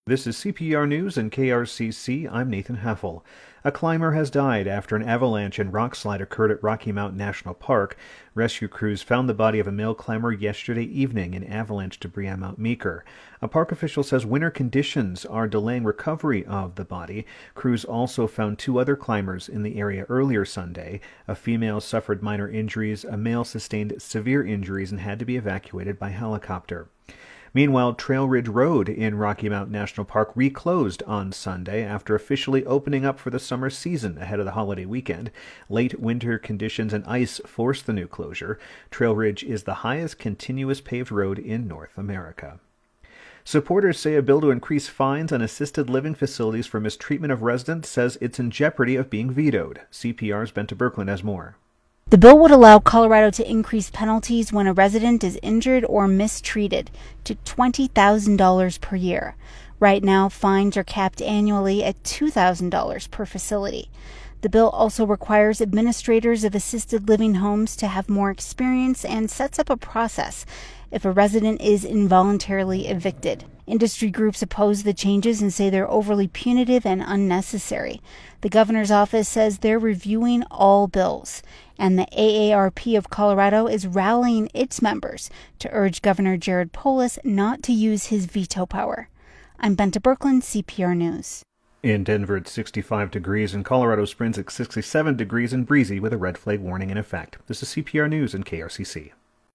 This is CPR News and KRCC. I'm Nathan Heffel. A climber has died after an avalanche and rock slide occurred at Rocky Mountain National Park. Rescue crews found the body of a male climber yesterday evening in avalanche debris on Mount Meeker. A park official says winter conditions are delaying recovery of the body. Crews also found two other climbers in the area earlier Sunday. A female suffered minor injuries, a male sustained severe injuries and had to be evacuated by helicopter. Meanwhile, Trail Ridge Road in Rocky Mountain National Park reclosed on Sunday after officially opening up for the summer season ahead of the holiday weekend. Late winter conditions and ice forced the new closure. Trail Ridge is the highest continuous paved road in North America. Supporters say a bill to increase fines on assisted living facilities for mistreatment of residents says it's in jeopardy of being vetoed. CPR's Benta Birkeland has more. The bill would allow Colorado to increase penalties when a resident is injured or mistreated to $20,000 per year. Right now, fines are capped annually at $2,000 per facility. The bill also requires administrators of assisted living homes to have more experience and sets up a process if a resident is involuntarily evicted. Industry groups oppose the changes and say they're overly punitive and unnecessary. The governor's office says they're reviewing all bills, and the AARP of Colorado is rallying its members to urge Governor Jared Polis not to use his veto power. I'm Benta Birkeland, CPR News. In Denver, it's 65 degrees, and Colorado Springs at 67 degrees and breezy with a red flag warning in effect. This is CPR News and KRCC.